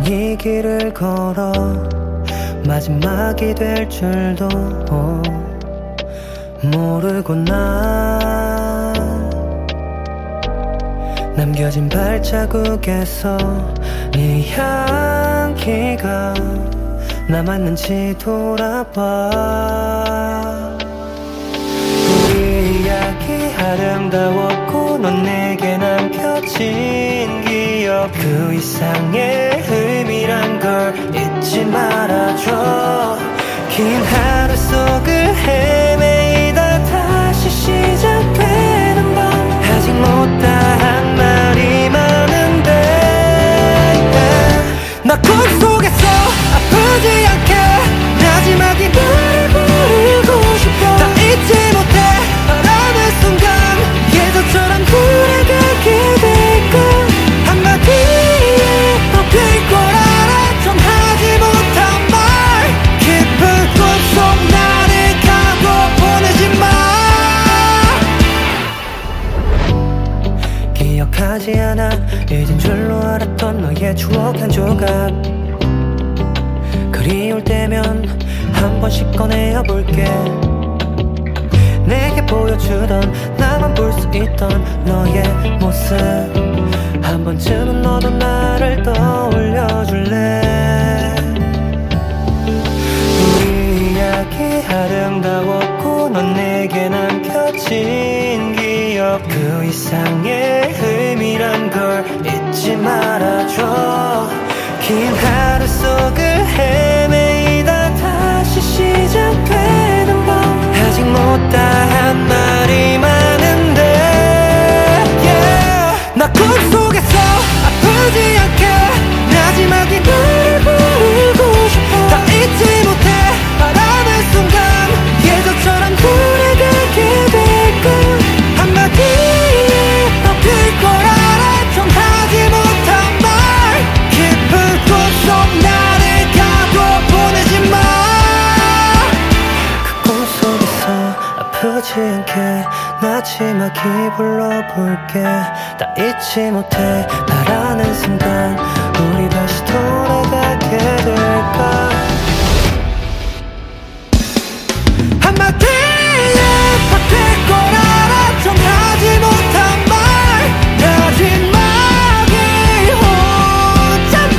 이 길을 걸어 마지막이 될 줄도 모르고 난 남겨진 발자국에서 네 향기가 남았는지 돌아봐. 우리 이야기 아름다웠고 넌 내게 남겨진 기억 그 이상의 의미란 걸 잊지 말아줘. 긴 하루 속을 헤매이다 다시 시작되는 밤 아직 못다한 말이 많은데 나 꿈속에서 아프지 않게 마지막이 너를 부르고 싶어. 다 잊지 못해 바라는 순간 예전처럼 돌아가게 될까. 한마디에 덮일 걸 알아. 전하지 못한 말 깊은 꿈속 나를 가둬 보내지 마. 기억하지 않아 잊은 줄로 알았던 너의 추억 한 조각 그리울 때면 한 번씩 꺼내어 볼게. 내게 보여주던 나만 볼 수 있던 너의 모습 한 번쯤은 너도 나를 떠올려줄래. 우리 이야기 아름다웠고 넌 내게 남겨진 기억 그 이상의 의미란 걸 잊지 말아줘. 긴 하루 속을 헤매이다 다시 시작되는 밤 아직 못다한 말이 많은데 나 꿈속에서 아프지 않게 마지막이 너를 부르고 싶어. 다 잊지 못해 바라는 순간 예전처럼 돌아가게 될까. 한마디에 덮일 걸 알아. 전하지 못한 말 깊은 꿈속 나를 가둬 보내지 마. 그 꿈속에서 아프지 않게 마지막이 불러볼게. 다 잊지 못해 바라는 순간 우리 다시 돌아가게 될까. 한마디에 덮일 걸 알아. 전하지 못한 말 마지막이 혼잣말.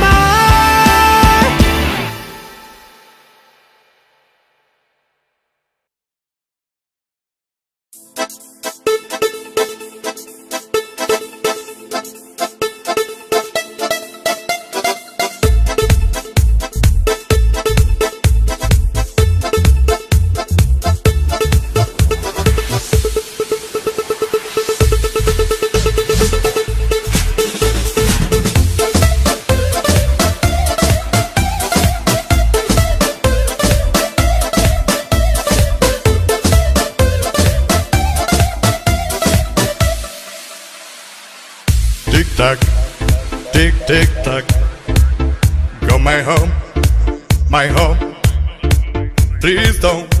Tick tock, tick tick tock. Go my home, my home. Please don't